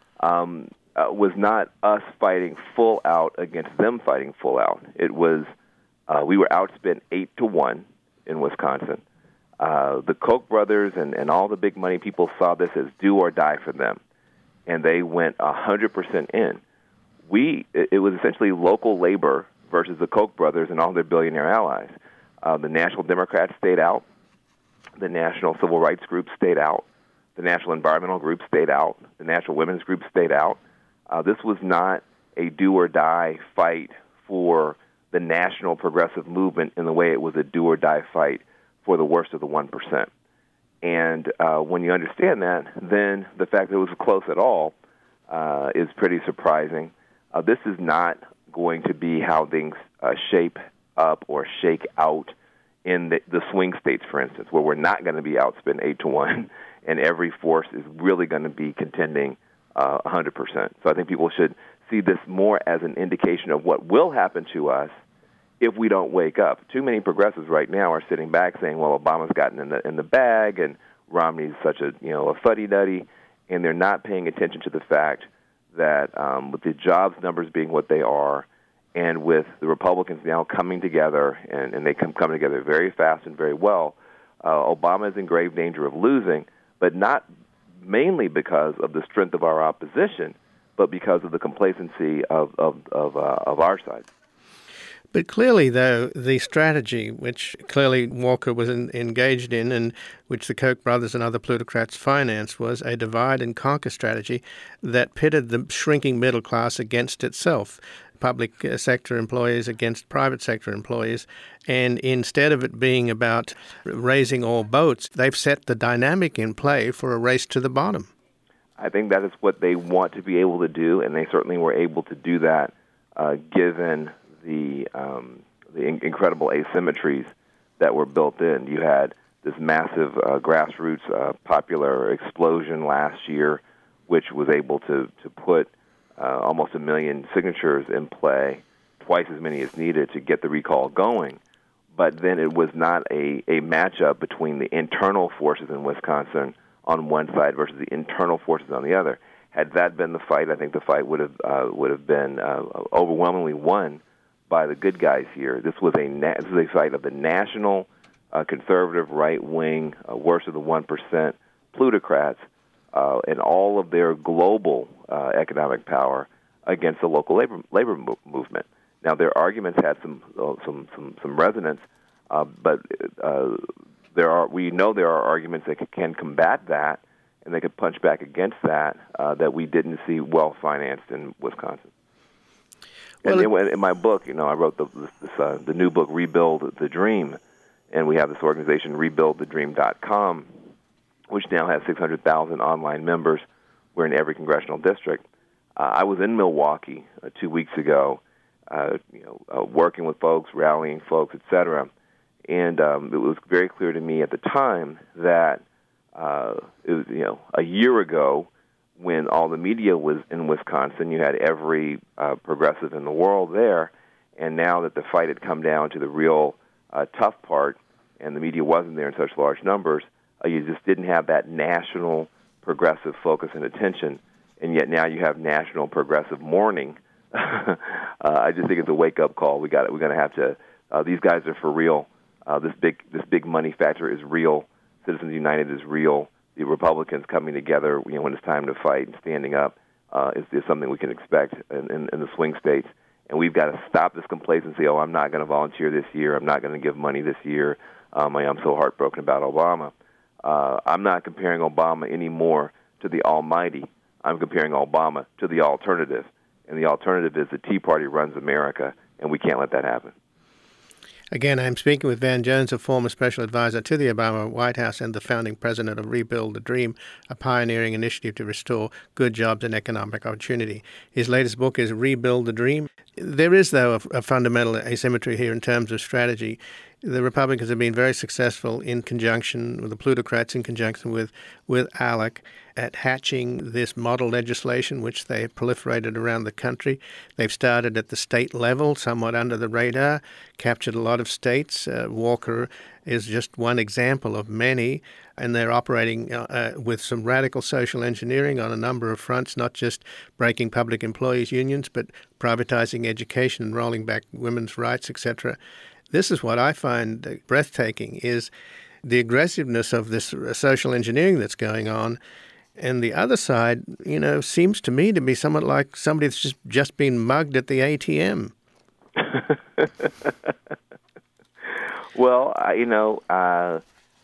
um, uh, was not us fighting full out against them fighting full out. It was, uh, we were outspent eight to one in Wisconsin. Uh, the Koch brothers and, and all the big money people saw this as do or die for them, and they went one hundred percent in. We, it, it was essentially local labor versus the Koch brothers and all their billionaire allies. Uh, the National Democrats stayed out. The National Civil Rights Group stayed out. The National Environmental Group stayed out. The National Women's Group stayed out. Uh, this was not a do-or-die fight for the national progressive movement in the way it was a do-or-die fight for the worst of the one percent. And uh, when you understand that, then the fact that it was close at all uh, is pretty surprising. Uh, this is not going to be how things uh, shape up or shake out in the, the swing states, for instance, where we're not going to be outspent eight to one, and every force is really going to be contending uh, one hundred percent. So I think people should see this more as an indication of what will happen to us if we don't wake up. Too many progressives right now are sitting back saying, "Well, Obama's gotten in the in the bag, and Romney's such a you know a fuddy-duddy," and they're not paying attention to the fact that um, with the jobs numbers being what they are, and with the Republicans now coming together, and, and they come coming together very fast and very well, uh, Obama is in grave danger of losing, but not mainly because of the strength of our opposition, but because of the complacency of of of, uh, of our side. But clearly, though, the strategy, which clearly Walker was in, engaged in and which the Koch brothers and other plutocrats financed, was a divide-and-conquer strategy that pitted the shrinking middle class against itself, public sector employees against private sector employees. And instead of it being about raising all boats, they've set the dynamic in play for a race to the bottom. I think that is what they want to be able to do, and they certainly were able to do that uh, given the um, the in- incredible asymmetries that were built in. You had this massive uh, grassroots uh, popular explosion last year, which was able to, to put uh, almost a million signatures in play, twice as many as needed to get the recall going. But then it was not a, a matchup between the internal forces in Wisconsin on one side versus the internal forces on the other. Had that been the fight, I think the fight would have uh, would have been uh, overwhelmingly won by the good guys here. This was a na- this is a fight of the national uh, conservative right wing, uh, worst of the one percent plutocrats, uh, and all of their global uh, economic power against the local labor labor mo- movement. Now, their arguments had some uh, some some some resonance, uh, but uh, there are we know there are arguments that can combat that, and they could punch back against that uh, that we didn't see well financed in Wisconsin. Well, and in, in my book, you know, I wrote the this, uh, the new book, Rebuild the Dream, and we have this organization, rebuild the dream dot com, which now has six hundred thousand online members. We're in every congressional district. Uh, I was in Milwaukee uh, two weeks ago, uh, you know, uh, working with folks, rallying folks, et cetera, and um, it was very clear to me at the time that uh, it was, you know, a year ago, when all the media was in Wisconsin, you had every uh, progressive in the world there, and now that the fight had come down to the real uh, tough part, and the media wasn't there in such large numbers, uh, you just didn't have that national progressive focus and attention, and yet now you have national progressive mourning. uh, I just think it's a wake-up call. We got it. We're going to have to. Uh, these guys are for real. Uh, this big, this big money factor is real. Citizens United is real. The Republicans coming together, you know, when it's time to fight and standing up uh, is, is something we can expect in, in, in the swing states. And we've got to stop this complacency. Oh, I'm not going to volunteer this year. I'm not going to give money this year. Um, I am so heartbroken about Obama. Uh, I'm not comparing Obama anymore to the almighty. I'm comparing Obama to the alternative. And the alternative is the Tea Party runs America, and we can't let that happen. Again, I'm speaking with Van Jones, a former special advisor to the Obama White House and the founding president of Rebuild the Dream, a pioneering initiative to restore good jobs and economic opportunity. His latest book is Rebuild the Dream. There is, though, a, a fundamental asymmetry here in terms of strategy. The Republicans have been very successful in conjunction with the plutocrats, in conjunction with, with ALEC, at hatching this model legislation, which they have proliferated around the country. They've started at the state level, somewhat under the radar, captured a lot of states. Uh, Walker is just one example of many, and they're operating uh, uh, with some radical social engineering on a number of fronts, not just breaking public employees' unions, but privatizing education and rolling back women's rights, et cetera. This is what I find breathtaking, is the aggressiveness of this social engineering that's going on. And the other side, you know, seems to me to be somewhat like somebody that's just, just been mugged at the A T M. Well, uh, you know, uh,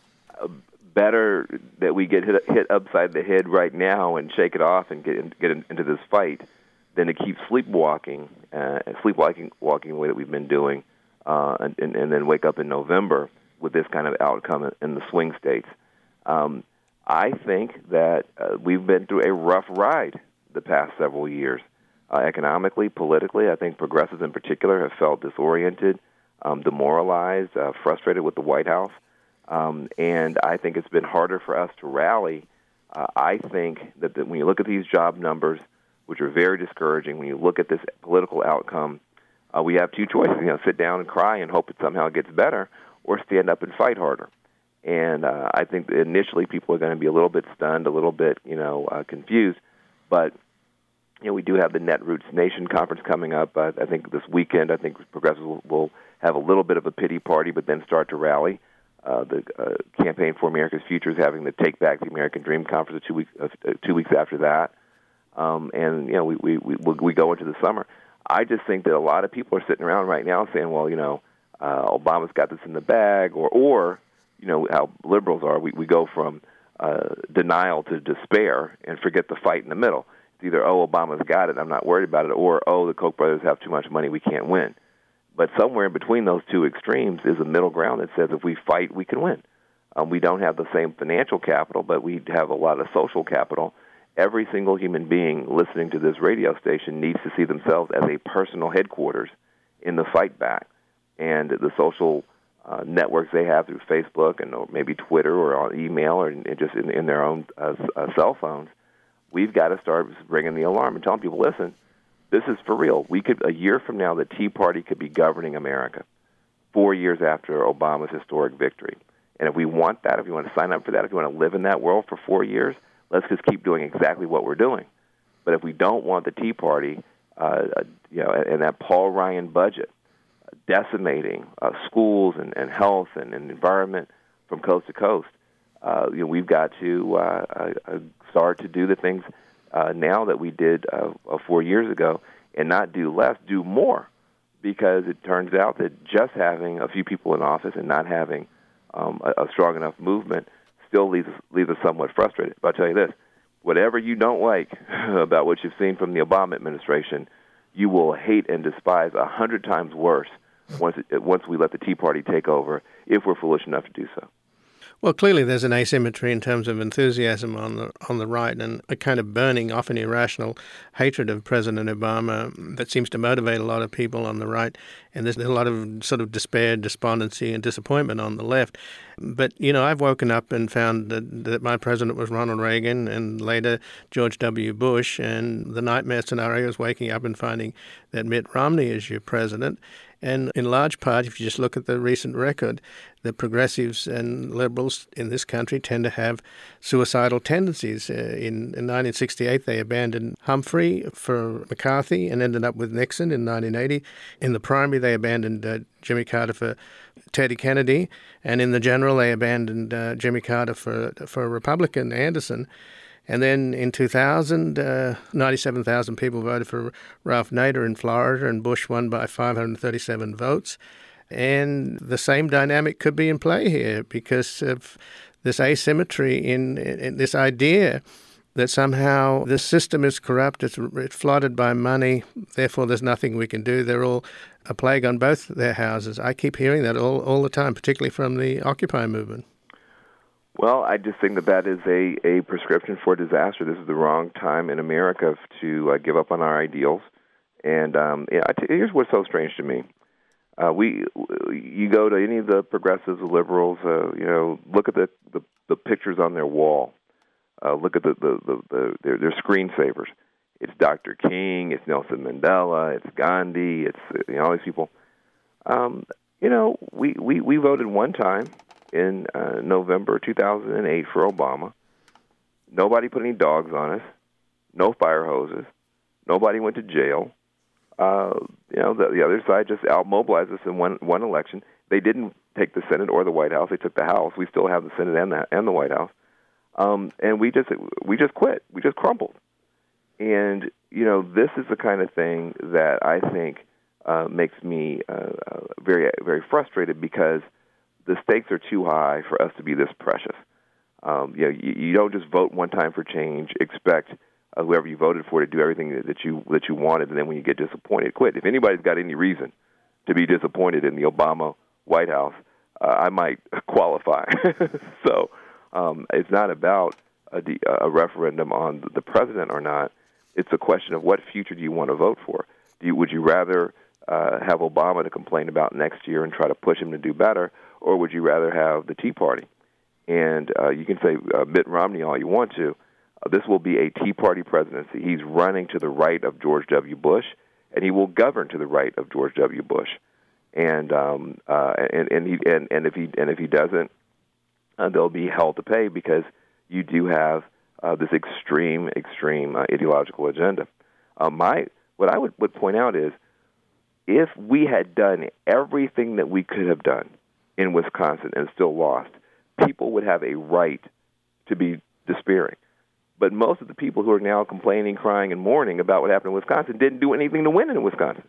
better that we get hit, hit upside the head right now and shake it off and get in, get in, into this fight than to keep sleepwalking, uh, sleepwalking walking the way that we've been doing. Uh, and, and, and then wake up in November with this kind of outcome in the swing states. Um, I think that uh, we've been through a rough ride the past several years. Uh, economically, politically, I think progressives in particular have felt disoriented, um, demoralized, uh, frustrated with the White House. Um, and I think it's been harder for us to rally. Uh, I think that, that when you look at these job numbers, which are very discouraging, when you look at this political outcome, Uh, we have two choices, you know, sit down and cry and hope it somehow gets better, or stand up and fight harder. And uh, I think that initially people are going to be a little bit stunned, a little bit, you know, uh, confused. But, you know, we do have the Netroots Nation conference coming up. Uh, I think this weekend, I think progressives will, will have a little bit of a pity party, but then start to rally. Uh, the uh, Campaign for America's Future is having the Take Back the American Dream conference two weeks, uh, two weeks after that. Um, and, you know, we, we, we, we go into the summer. I just think that a lot of people are sitting around right now saying, well, you know, uh, Obama's got this in the bag, or, or you know, how liberals are. We, we go from uh, denial to despair and forget the fight in the middle. It's either, oh, Obama's got it, I'm not worried about it, or, oh, the Koch brothers have too much money, we can't win. But somewhere in between those two extremes is a middle ground that says if we fight, we can win. Um, we don't have the same financial capital, but we have a lot of social capital. Every single human being listening to this radio station needs to see themselves as a personal headquarters in the fight back. And the social uh, networks they have through Facebook and or maybe Twitter or on email or in, just in, in their own uh, uh, cell phones, we've got to start ringing the alarm and telling people, listen, this is for real. We could, a year from now, the Tea Party could be governing America, four years after Obama's historic victory. And if we want that, if you want to sign up for that, if you want to live in that world for four years, let's just keep doing exactly what we're doing. But if we don't want the Tea Party, uh, you know, and that Paul Ryan budget decimating uh, schools and, and health and, and environment from coast to coast, uh, you know, we've got to uh, uh, start to do the things uh, now that we did uh, uh, four years ago, and not do less, do more. Because it turns out that just having a few people in office and not having um, a, a strong enough movement still leaves us, leaves us somewhat frustrated. But I'll tell you this, whatever you don't like about what you've seen from the Obama administration, you will hate and despise a hundred times worse once it, once we let the Tea Party take over, if we're foolish enough to do so. Well, clearly there's an asymmetry in terms of enthusiasm on the on the right and a kind of burning, often irrational hatred of President Obama that seems to motivate a lot of people on the right. And there's a lot of sort of despair, despondency, and disappointment on the left. But, you know, I've woken up and found that, that my president was Ronald Reagan and later George W. Bush. And the nightmare scenario is waking up and finding that Mitt Romney is your president. And in large part, if you just look at the recent record, the progressives and liberals in this country tend to have suicidal tendencies. Uh, in, in nineteen sixty-eight, they abandoned Humphrey for McCarthy and ended up with Nixon in nineteen eighty. In the primary, they abandoned uh, Jimmy Carter for Teddy Kennedy. And in the general, they abandoned uh, Jimmy Carter for, for Republican Anderson. And then in two thousand, uh, ninety-seven thousand people voted for Ralph Nader in Florida, and Bush won by five hundred thirty-seven votes. And the same dynamic could be in play here because of this asymmetry in, in this idea that somehow this system is corrupt, it's, it's flooded by money, therefore there's nothing we can do. They're all a plague on both their houses. I keep hearing that all, all the time, particularly from the Occupy movement. Well, I just think that that is a, a prescription for disaster. This is the wrong time in America to uh, give up on our ideals. And um, yeah, here's what's so strange to me. Uh, we, you go to any of the progressives, the liberals, uh, you know, look at the, the, the pictures on their wall. Uh, look at the, the, the, the their, their screensavers. It's Doctor King, it's Nelson Mandela, it's Gandhi, it's you know, all these people. Um, you know, we, we, we voted one time in uh, November two thousand eight for Obama. Nobody put any dogs on us, no fire hoses, nobody went to jail. Uh, you know, the, the other side just out-mobilized us in one, one election. They didn't take the Senate or the White House. They took the House. We still have the Senate and the, and the White House. Um, and we just we just quit. We just crumbled. And, you know, this is the kind of thing that I think uh, makes me uh, uh, very, very frustrated because the stakes are too high for us to be this precious. Um, you know, you, you don't just vote one time for change, expect uh, whoever you voted for to do everything that you that you wanted, and then when you get disappointed, quit. If anybody's got any reason to be disappointed in the Obama White House, uh, I might qualify. so um, it's not about a, a referendum on the president or not. It's a question of what future do you want to vote for. Do you, would you rather uh, have Obama to complain about next year and try to push him to do better, or would you rather have the Tea Party? And uh, you can say uh, Mitt Romney all you want to. Uh, this will be a Tea Party presidency. He's running to the right of George W. Bush, and he will govern to the right of George W. Bush. And um, uh, and and, he, and and if he and if he doesn't, uh, they'll be hell to pay because you do have uh, this extreme, extreme uh, ideological agenda. Uh, my what I would, would point out is if we had done everything that we could have done in Wisconsin and still lost, people would have a right to be despairing. But most of the people who are now complaining, crying, and mourning about what happened in Wisconsin didn't do anything to win in Wisconsin,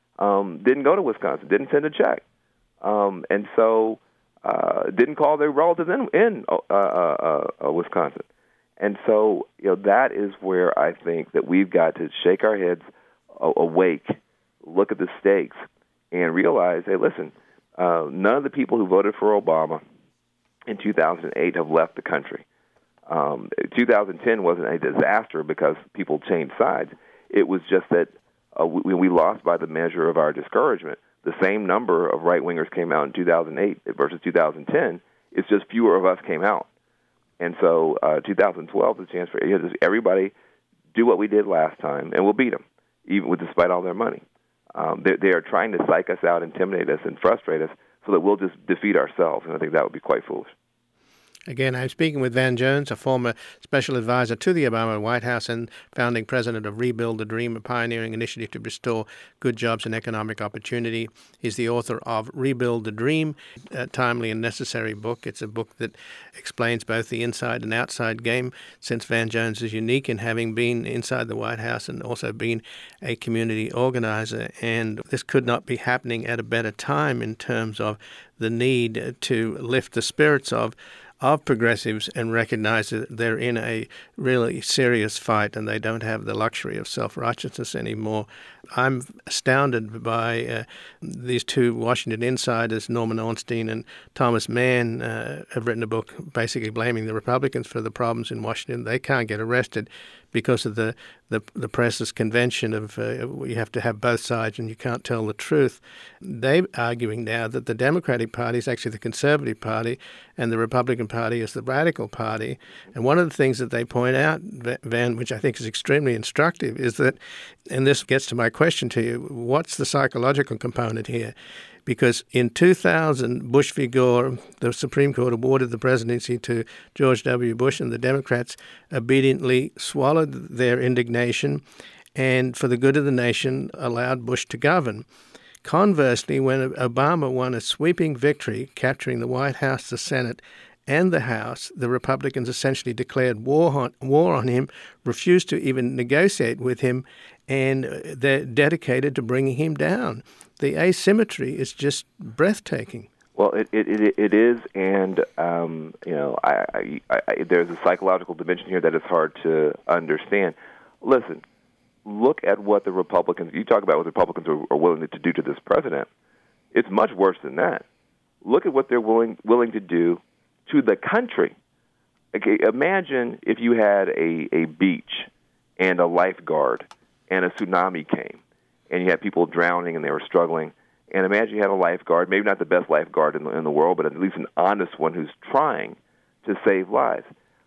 um, didn't go to Wisconsin, didn't send a check, um, and so uh, didn't call their relatives in, in uh, uh, uh, Wisconsin. And so you know that is where I think that we've got to shake our heads awake, look at the stakes, and realize, hey, listen, uh, none of the people who voted for Obama in two thousand eight have left the country. Um, two thousand ten wasn't a disaster because people changed sides. It was just that uh, we, we lost by the measure of our discouragement. The same number of right-wingers came out in two thousand eight versus two thousand ten. It's just fewer of us came out. And so uh, two thousand twelve is a chance for everybody do what we did last time, and we'll beat them, even with despite all their money. Um, they, they are trying to psych us out, intimidate us, and frustrate us so that we'll just defeat ourselves, and I think that would be quite foolish. Again, I'm speaking with Van Jones, a former special advisor to the Obama White House and founding president of Rebuild the Dream, a pioneering initiative to restore good jobs and economic opportunity. He's the author of Rebuild the Dream, a timely and necessary book. It's a book that explains both the inside and outside game, since Van Jones is unique in having been inside the White House and also been a community organizer. And this could not be happening at a better time in terms of the need to lift the spirits of of progressives and recognize that they're in a really serious fight and they don't have the luxury of self-righteousness anymore. I'm astounded by uh, these two Washington insiders, Norman Ornstein and Thomas Mann, uh, have written a book basically blaming the Republicans for the problems in Washington. They can't get arrested because of the, the, the press's convention of uh, you have to have both sides and you can't tell the truth. They're arguing now that the Democratic Party is actually the conservative party and the Republican Party is the radical party. And one of the things that they point out, Van, which I think is extremely instructive, is that, and this gets to my question to you, what's the psychological component here? Because in two thousand, Bush v. Gore, the Supreme Court awarded the presidency to George W. Bush, and the Democrats obediently swallowed their indignation and, for the good of the nation, allowed Bush to govern. Conversely, when Obama won a sweeping victory, capturing the White House, the Senate, and the House, the Republicans essentially declared war on, war on him, refused to even negotiate with him, and they're dedicated to bringing him down. The asymmetry is just breathtaking. Well, it it, it, it is, and um, you know, I, I, I, there's a psychological dimension here that is hard to understand. Listen, look at what the Republicans, you talk about what the Republicans are, are willing to do to this president. It's much worse than that. Look at what they're willing willing to do to the country. Okay, imagine if you had a, a beach and a lifeguard and a tsunami came and you had people drowning and they were struggling. And imagine you had a lifeguard, maybe not the best lifeguard in the, in the world, but at least an honest one who's trying to save lives.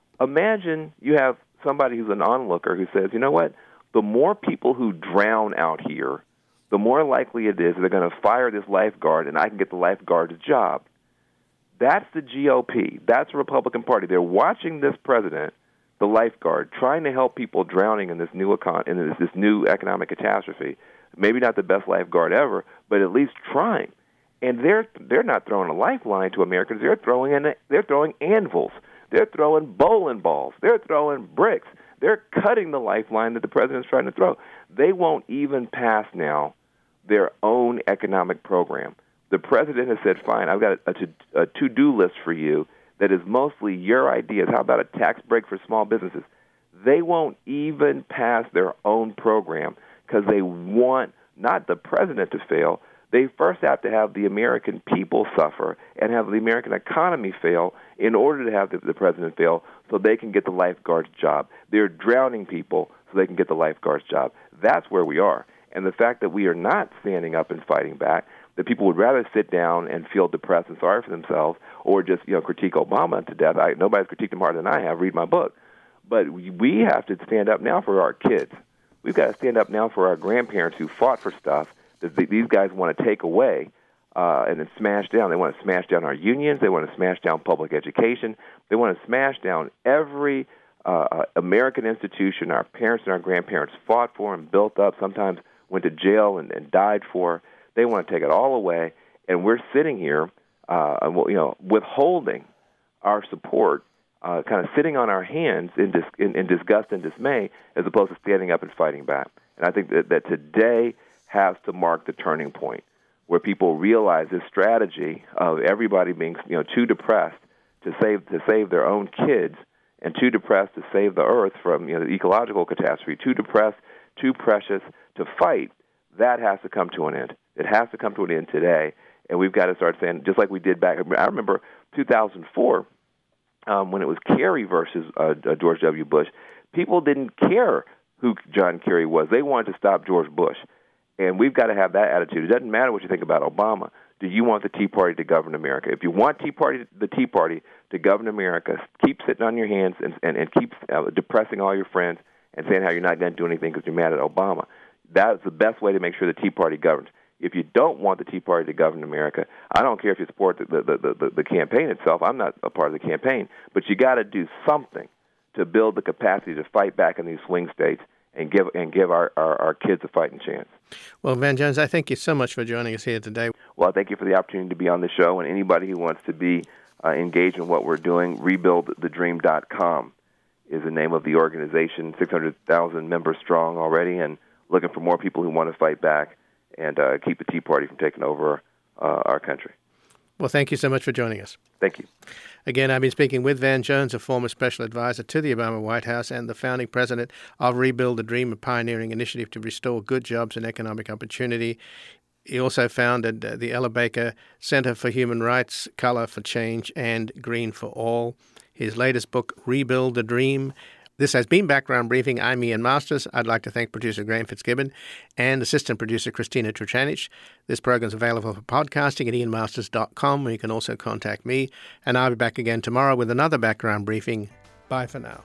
Imagine you have somebody who's an onlooker who says, you know what, the more people who drown out here, the more likely it is they're going to fire this lifeguard and I can get the lifeguard's job. That's the G O P. That's the Republican Party. They're watching this president, the lifeguard, trying to help people drowning in this new econ- in this, this new economic catastrophe. Maybe not the best lifeguard ever, but at least trying. And they're they're not throwing a lifeline to Americans. They're throwing in, they're throwing anvils. They're throwing bowling balls. They're throwing bricks. They're cutting the lifeline that the president's trying to throw. They won't even pass now their own economic program. The president has said, fine, I've got a, a, a to-do list for you that is mostly your ideas. How about a tax break for small businesses? They won't even pass their own program because they want not the president to fail. They first have to have the American people suffer and have the American economy fail in order to have the, the president fail so they can get the lifeguard's job. They're drowning people so they can get the lifeguard's job. That's where we are. And the fact that we are not standing up and fighting back, that people would rather sit down and feel depressed and sorry for themselves or just, you know, critique Obama to death. I, nobody's critiqued him harder than I have. Read my book. But we have to stand up now for our kids. We've got to stand up now for our grandparents who fought for stuff that these guys want to take away uh, and then smash down. They want to smash down our unions. They want to smash down public education. They want to smash down every uh, American institution our parents and our grandparents fought for and built up, sometimes went to jail and, and died for. They want to take it all away, and we're sitting here, uh, you know, withholding our support, uh, kind of sitting on our hands in, dis- in, in disgust and dismay, as opposed to standing up and fighting back. And I think that, that today has to mark the turning point where people realize this strategy of everybody being, you know, too depressed to save to save their own kids and too depressed to save the earth from, you know, the ecological catastrophe, too depressed, too precious to fight. That has to come to an end. It has to come to an end today, and we've got to start saying, just like we did back, I remember two thousand four um, when it was Kerry versus uh, George W. Bush, people didn't care who John Kerry was. They wanted to stop George Bush, and we've got to have that attitude. It doesn't matter what you think about Obama. Do you want the Tea Party to govern America? If you want Tea Party, the Tea Party to govern America, keep sitting on your hands and, and, and keep uh, depressing all your friends and saying how you're not going to do anything because you're mad at Obama. That's the best way to make sure the Tea Party governs. If you don't want the Tea Party to govern America, I don't care if you support the, the, the, the, the campaign itself. I'm not a part of the campaign. But you got to do something to build the capacity to fight back in these swing states and give and give our, our, our kids a fighting chance. Well, Van Jones, I thank you so much for joining us here today. Well, I thank you for the opportunity to be on the show. And anybody who wants to be uh, engaged in what we're doing, rebuild the dream dot com is the name of the organization, six hundred thousand members strong already, and looking for more people who want to fight back and uh, keep the Tea Party from taking over uh, our country. Well, thank you so much for joining us. Thank you. Again, I've been speaking with Van Jones, a former special advisor to the Obama White House and the founding president of Rebuild the Dream, a pioneering initiative to restore good jobs and economic opportunity. He also founded uh, the Ella Baker Center for Human Rights, Color for Change, and Green for All. His latest book, Rebuild the Dream. This has been Background Briefing. I'm Ian Masters. I'd like to thank producer Graham Fitzgibbon and assistant producer Christina Truchanich. This program is available for podcasting at ian masters dot com, where you can also contact me. And I'll be back again tomorrow with another Background Briefing. Bye for now.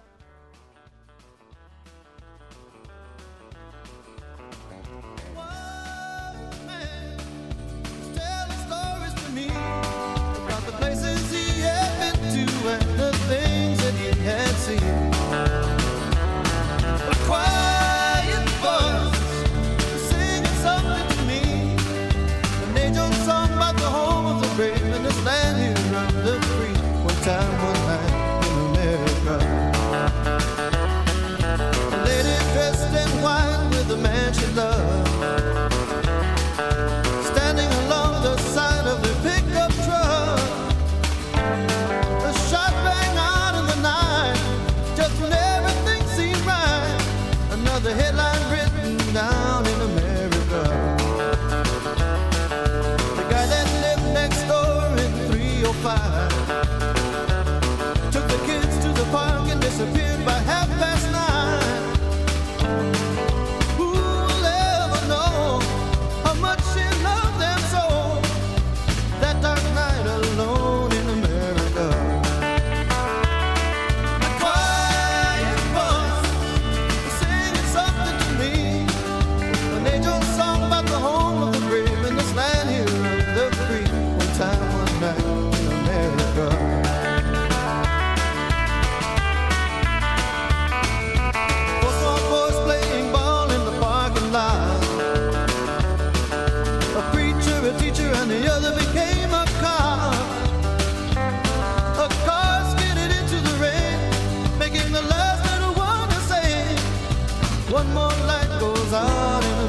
Time another headline written down in America. The guy that lived next door in three oh five took the kids to the park and disappeared by half past nine. Who'll ever know how much she loved them so? That dark night alone in America. A quiet voice was singing something to me, an angel song about the home of the brave in this land here of the free. One time, one night in America. Four small boys playing ball in the parking lot. A preacher, a teacher, and the other became a cop. A car skidded into the rain, making the last little one to say, one more light goes out in